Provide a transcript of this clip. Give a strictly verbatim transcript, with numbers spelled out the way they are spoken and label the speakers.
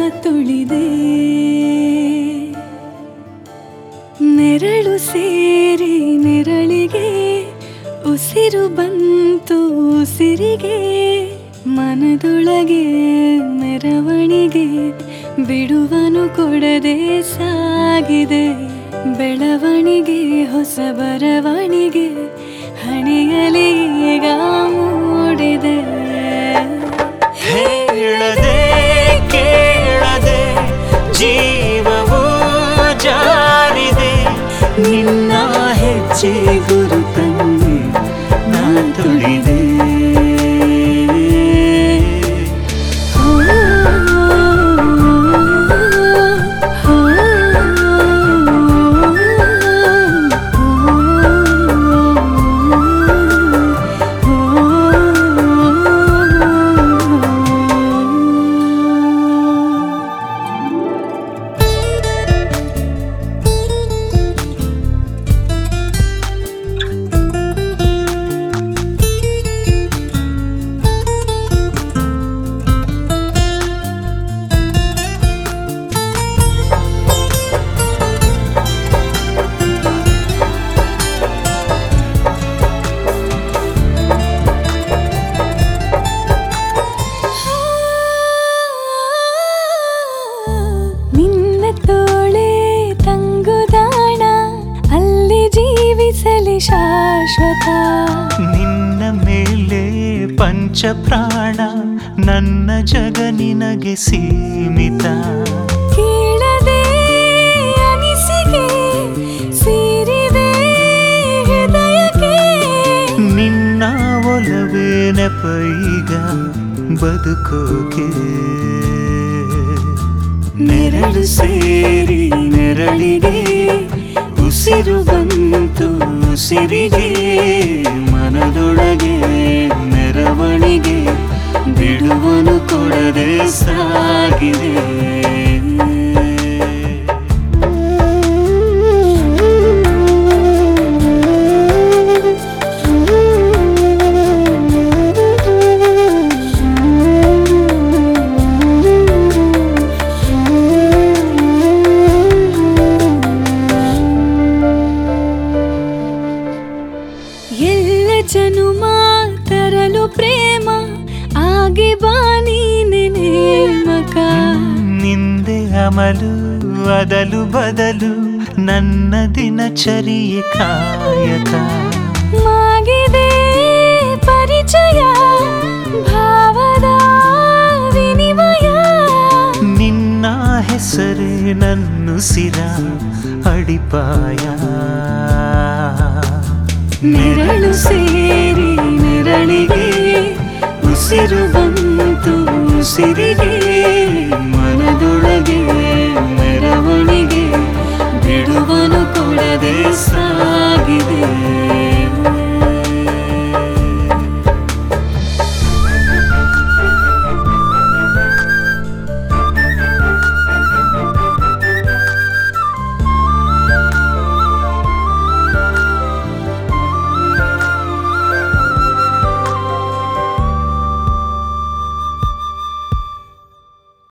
Speaker 1: ತುಳಿದೆ ನೆರಳು ಸೇರಿ ನೆರಳಿಗೆ ಉಸಿರು ಬಂತು ಉಸಿರಿಗೆ ಮನದೊಳಗೆ ಮೆರವಣಿಗೆ ಬಿಡುವನು ಕೊಡದೆ ಸಾಗಿದೆ ಬೆಳವಣಿಗೆ ಹೊಸ ಬರವಣಿಗೆ ಹಣೆಯಲ್ಲಿ ಈಗ ಮೂಡಿದೆ
Speaker 2: ಹೇಳದೆ ಕೇಳದೆ ಜೀವವು ಜಾರಿದೆ ನಿನ್ನ ಹೆಜ್ಜೆ ಗುರುತನ್ನೇ ನಾ ತುಳಿದೆ
Speaker 1: ತೋಳೆ ತಂಗುದಾಣ ಅಲ್ಲಿ ಜೀವಿಸಲಿ ಶಾಶ್ವತ
Speaker 2: ನಿನ್ನ ಮೇಲೆ ಪಂಚ ಪ್ರಾಣ ನನ್ನ ಜಗ ನಿನಗೆ ಸೀಮಿತ
Speaker 1: ಕೇಳದೆ ಅನಿಸಿಕೆ ಸೇರಿದೆ ಹೃದಯಕ್ಕೆ
Speaker 2: ನಿನ್ನ ಒಲವೇ ನೆಪೈಗ ಬದುಕೋಕೆ ನೆರಳು ಸೇರಿ ನೆರಳಿಗೆ ಉಸಿರು ಬಂತು ಉಸಿರಿಗೆ ಮನದೊಳಗೆ ಮೆರವಣಿಗೆ ಬಿಡುವನು ಕೊಡದೆ ಸಾಗಿದೆ
Speaker 1: ಎಲ್ಲ ಜನುಮ ತರಲು ಪ್ರೇಮ ಆಗಿ ಬಾನಿ ನೇಮಕ
Speaker 2: ನಿಂದೆ ಅಮಲು ಅದಲು ಬದಲು ನನ್ನ ದಿನಚರಿಯೆ ಕಾಯಕ
Speaker 1: ಮಾಗಿದೆ ಪರಿಚಯ ಭಾವದ ವಿನಿಮಯ
Speaker 2: ನಿನ್ನ ಹೆಸರೇ ನನ್ನುಸಿರ ಅಡಿಪಾಯ
Speaker 1: ನೆರಳು ಸೇರಿ ನೆರಳಿಗೆ ಉಸಿರು ಬಂತು ಉಸಿರಿಗೆ